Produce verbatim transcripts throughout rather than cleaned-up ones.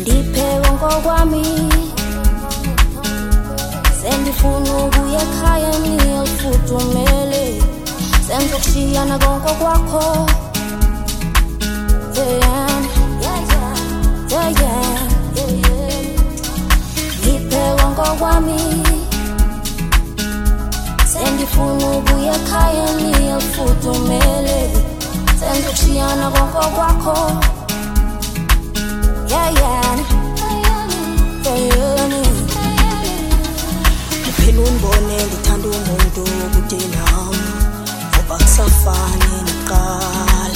Ndiphe konke kwami sendifuna ukuya ekhaya ngiyofudumele sengizokushiyana konke kwakho yeah yeah yeah yeah yeah Ndiphe konke kwami sendifuna ukuya ekhaya ngiyofudumele sengizokushiyana konke kwakho yeah yeah Phela unibone ngithanda umuntu okude nami ngoba kusafani naqala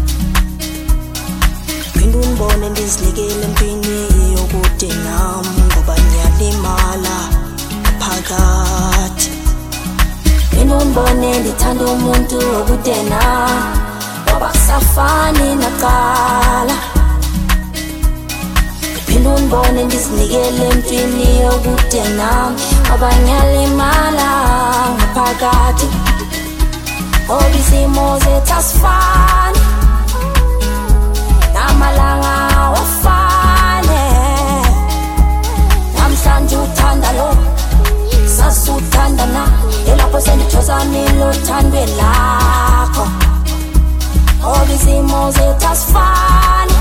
Phela unibone ndizinikele empini okude nami ngoba ngiyalimala phakathi Phela unibone ngithanda umuntu okude nami ngoba kusafani naqala Phela unibone ndizinikele empini okude nami ngoba ngiyalimala ngaphakathi Ngoba izimo zethu asifani namalanga awafane Namhlanje uthanda lo kusasa uthanda na Yelapho sendithozamile uthandwe lakho Ngoba izimo zethu asifani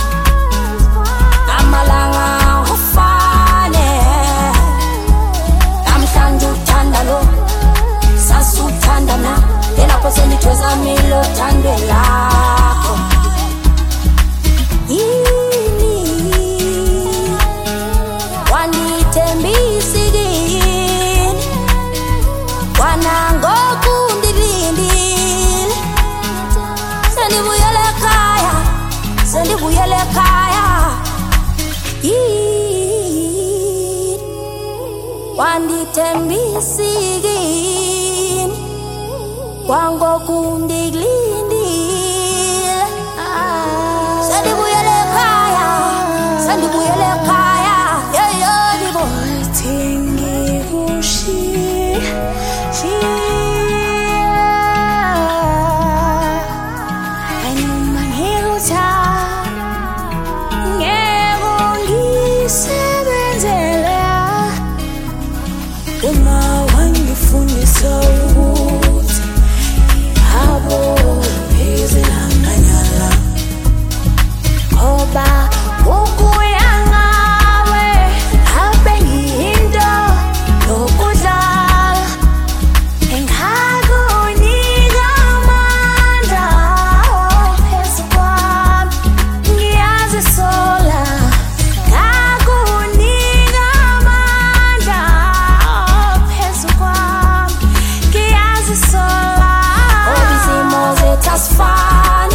Namalanga awafane Namhlanje uthanda lo kusasa uthanda na Yelapho sendithozamile uthandwe lakho Yini wandithembisa kini Wanangoku ndilindile Sendibuyele ekhaya Sendibuyele ekhaya Yini wandithembisa kini Wangoku ndilindile Sendibuyele ekhaya Sendibuyele ekhaya yeah yeah dibo Thingi kushi Anuma ngikuthanda Ngeke ngisebenzele Uma wangifundisa ukuthi Abo phezela nganyala Ngoba ukuya ngawe Habe ngiyinto yokudlala Engakunika amandla phezu kwami Ngiyazisola Ngakunika amandla phezu kwami Ngiyazisola Ngoba izimo zethu asifani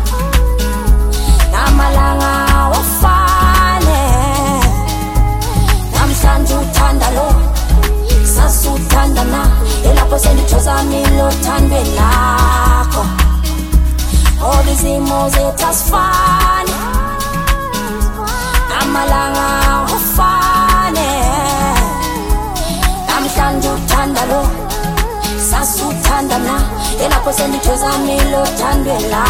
Namalanga awafane Namhlanje uthanda lo kusasa uthanda na Yelapho sendithozamile uthandwe lakho Ngoba izimo zethu asifani Namalanga awafane Namhlanje uthanda lo kusasa uthanda na Yelapho sendithozamile uthandwe lakho